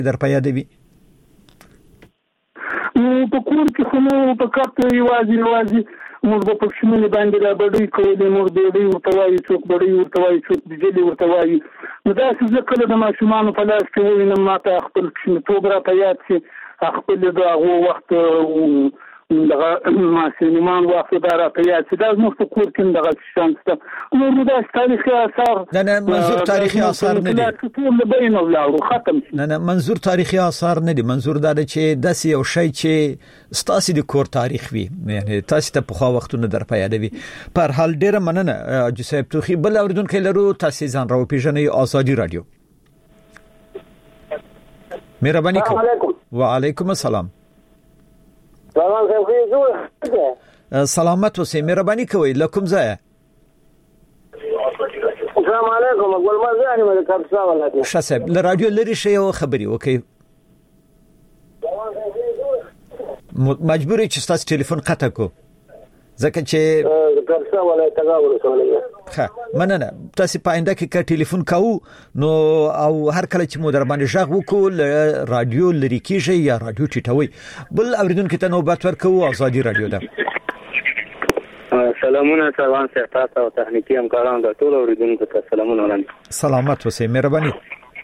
در په یاد وي؟ په کور کې خو نو په کاته یوازې موږ په پښمنه باندې را بډې کولې، موږ ډېرې ورته وایي، څوک بډې ورته وایي، څوک بجلې ورته وایي. نو داسې زه کله د ماشومانو په لاس کې ووینم ماته خپل کښېنتوب راته یاد شي، خپل د هغو وخت دغه ماشومان وخت دا راته یاد شي. دا زموږ په کور کې دغه شیان شته. نور نو داسې تاریخي آثار نه منظور تاریخي آثار نه دي، ټول له بین ولاړو ختم شي. نه منظور تاریخي آثار نه دي، منظور دا دی چې داسې یو شی چې ستاسو د کور تاریخ وي، یعنی تاسو ته په خوا وختونه در په یاد وي. پر حال ډیره مننه حاجی صاحب توخی. بل اوریدونکو لرو، تاسو ځان راو پیژنئ. آزادی رادیو، مهرباني کوئ. وعلیکم السلام. سلامت اوسئ، مهرباني کوئ. لکم ځای. السلام علیکم. اقبال مازانی مې کاپسا ولادي. شاسب ل رادیو لري شی او خبري وکي. مجبورې چې تاسو ټلیفون قطع کو ځکه چې کاپسا ولادي تګاور سوالې. ښه مننه. تاسو په آینده کې که ټلیفون کاوه نو او هر کله چې مو در باندې ژغ وکول رادیو لري کیږي یا رادیو ټیټوي. بل اوریدونکو ته نوبت ورکوو. آزادی رادیو ده. سلامونه سلام صحت او تخنیکی همکاران د ټول اوریدونکو ته سلامونه وړاندې. سلامت اوسئ، مهرباني.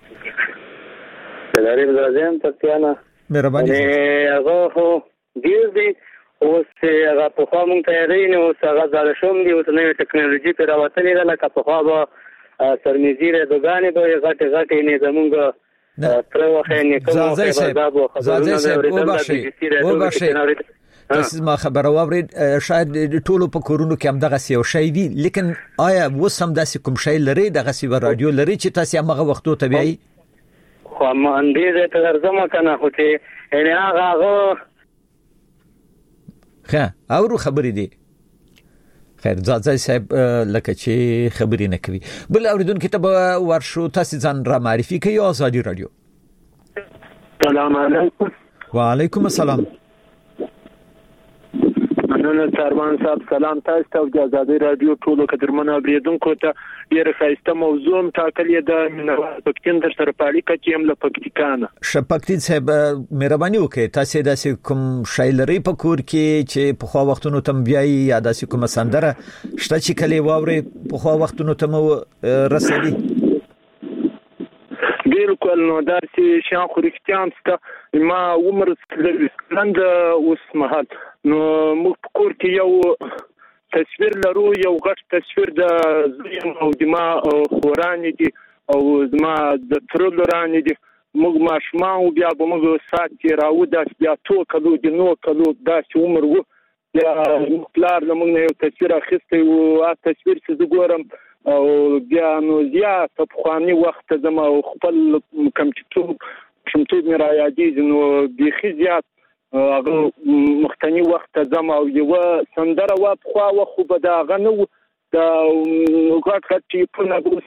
غریب زازم تکیانا مهرباني. هغه هو دی اوس هغه په خوا مونږ تیارې نه اوس هغه ځل شوم دی. اوس نوې ټکنالوژي پر راوتلې ده، لکه په خوا به سرمزیره دوګانې به غټې نه زمونږ تر وخت نه کوم وباشي. تاسو ما خبره واورید، شاید ټولو په کورونو کې هم دغه یو شی وي، لیکن آیا وسم داسې کوم شی لري دغه سی رادیو لري چې تاسو هغه وختو طبيعي خو ما اندې ته درځم کنه خو چې ان هغه ښه اورو خبرې دي. خیر ځای صاحب لکه چې خبرې نه کوي. بل اوریدونکو ته ورشو، تاسو ځان را معرفي کوي. آزادی رادیو. سلام علیکم. وعلیکم السلام. مننه سرمان صاحب. سلام تاسو ته او آزادی رادیو ټولو قدرمنو اوریدونکو ته. ډیره ښایسته موضوع تاکلې ده. پکتین در سره پاړی کچې هم له پکتیکانه. شپکتین صاحب مهرباني وکړئ، تاسو داسې کوم شی لري په کور کې چې په خوا وختونو تم بیاي یا داسې کوم سندره شته چې کله واوري په خوا وختونو تم رسېږي؟ بالکل. نو داسې شان خو رښتیان ست ما عمر لند اوس مهال نو موږ په کور کې یو تصویر لرو، یو غټ تصویر د زویم او د ما خورانې دي او ما د ترلورانې دي. موږ ماشومان بیا به موږ سات کې راو داس بیا تو کلو د نو کلو داسې عمر وو. بیا پلار موږ نه یو تصویر اخیستی او تصویر چې ګورم او بیا نو زیات په خواني وخت زما خپل کمپیوټر مې را یادېږي. نو بيخي زیات هغه مختنی وخت زما او یو سندره و په خو به دا غنو دا غټ چې په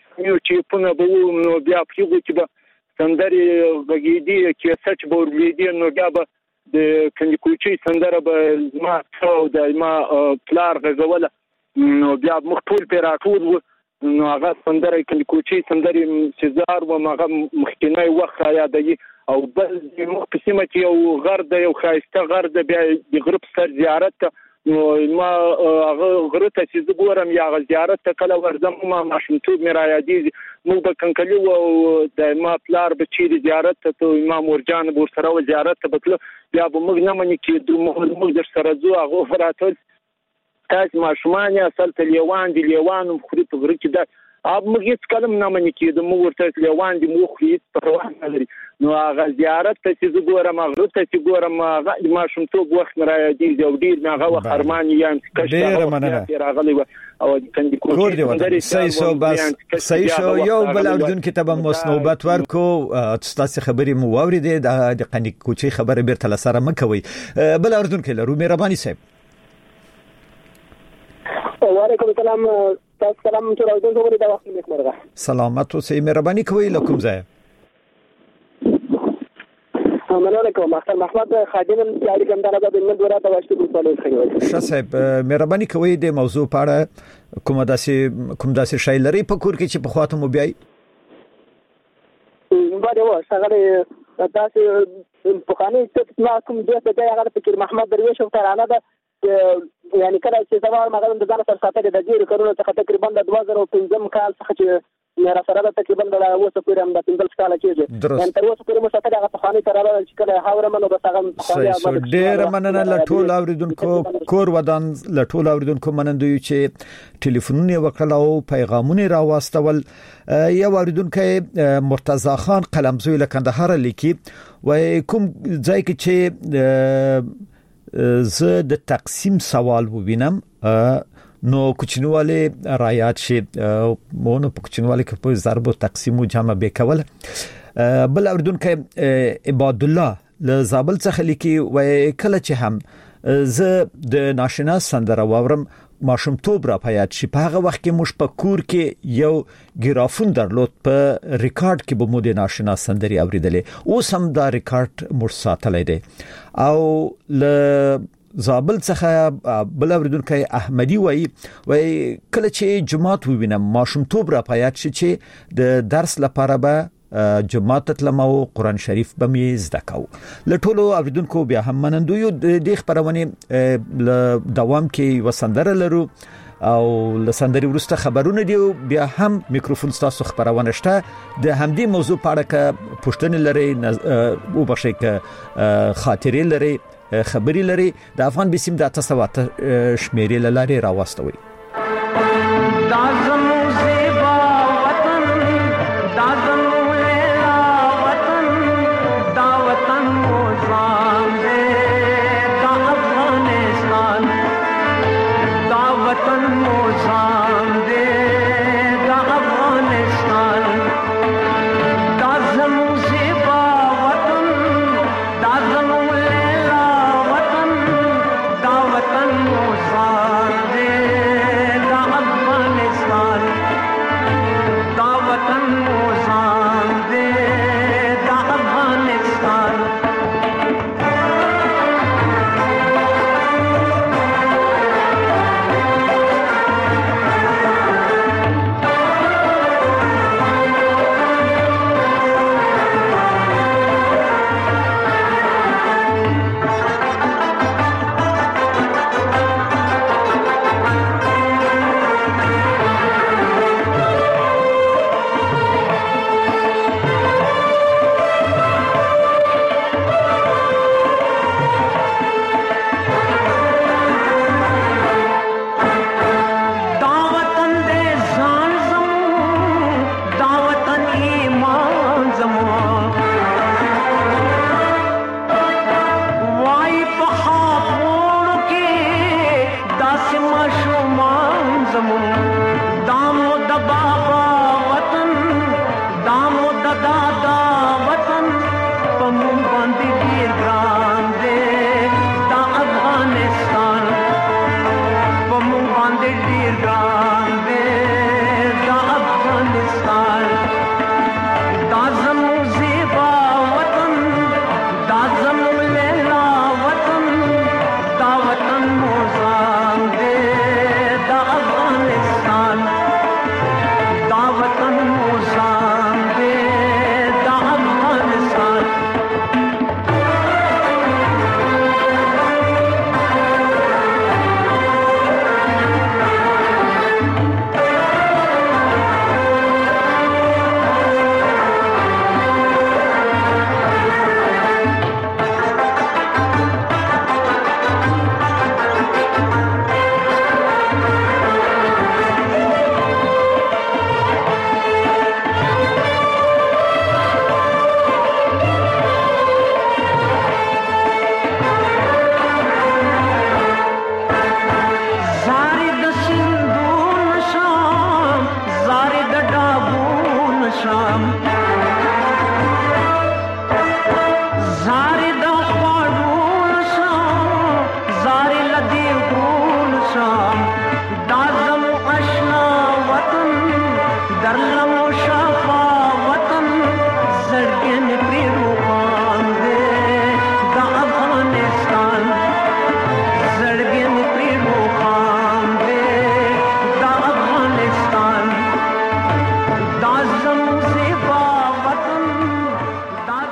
نو بیا پیغو چې به سندري غږیدي چې سچ بورلیدي. نو بیا به د کنيکوچي سندره به ما څو د ما پلار غوله. نو بیا مخټول پیراټول نو هغه سندره کنيکوچي سندري سزار و مغه مخکنی وخت یادې او بل مخ په سیمه کې یو غرد یو خاصه غرد بیا د غرب سر زیارت. نو ما هغه غرته چې زګورم یا زیارت کله ورزم ما ماشومتوب مې را یادېږي. موږ به کنکلی او د ما پلار به چیرې زیارت ته امام ورجان بور سره و زیارت ته بتلو. بیا به موږ نه منې کېدو، موږ در سره ځو. هغه فراتل تاسو ماشومان یا اصل ته لیوان دي، لیوانم خوري په غره کې ده. اب موږ هیڅ کلم نه منې کېدو، موږ ورته لیوان دي مو خوري هیڅ پروا نه لري. نو هغه زیارت ته چې ګورم هغه ته چې ګورم هغه ماشومتوب وخت را یادېږي او ډېر هغه وخت ارمان یې کښته راغلی و او کندي کور دی وته صحیح شو. یو بل اردونکو ته به نوبت ورکو. تاسو خبرې مو واورېدې د قندي کوچي خبره بیرته لسره مکوي. بل اردونکو لرو مهرباني صاحب. وعلیکم السلام. تاسو سلام ټول اردونکو ته وخت نیکمرغه. سلامت اوسئ، مهرباني کوئ. لکم ځای. مننه کوم. اختر محمد خادم یاري کوم دا د نن دوره د واشتو په لور خو. ښه صاحب مهرباني کوئ د موضوع په اړه کوم داسې شی لري په کور کې چې په خاطر مو بیاي؟ باندې و څنګه تاسو په خاني څه ما کوم دې ته هغه فکر محمد درویش او ترانه ده یعنی کله چې زما مغلم د ځان سره ساتل د ډیرو کارونو څخه تقریبا د 2015 کال څخه چې مې را سره د تقریبا د اوسه پورې هم د 15 کال کېږي ان تر اوسه پورې مو ساتل هغه خاني تر راځي چې کله هاوره منو د څنګه ډیر مننه لټول اوریدونکو کور ودان لټول اوریدونکو منندوی چې ټلیفونونه وکړل او پیغامونه راوستول یو اوریدونکو مرتضی خان قلمزوی له کندهار لیکي وای کوم ځای کې چې زه د تقسیم سوال ووینم نو کوچنواله رایات شي مونږ په کوچنواله کې په ضرب تقسیم جمع به کول بل اردوونکو عباد الله له زابل څخه لیکي وای کله چې هم زه د ناشنا سندره واورم ماشومتوب را پیاد شي په هغه وخت کې موږ په کور کې یو ګرافون درلود په ریکارډ کې به مو د ناشنا سندري اوریدلې اوس هم دا ریکارډ موږ ساتلای دی او ل زابل څخه بل اوریدونکو احمدي وای کله چې جمعات ووینم ماشومتوب را پیاد شي چې د درس لپاره به جماعت تلمو قرآن شریف به زدکاو لټولو اوریدونکو بیا هم منندوی د خبرونه دوام کې وسندره لرو او لسندري ورسته خبرونه دی بیا هم میکروفون تاسو خبرونه شته د همدې موضوع په اړه کې پوښتنه لري او بشي کې خاطرې لري خبري لري د افغان بسیم د تاسو شمیرې لاري راوستوي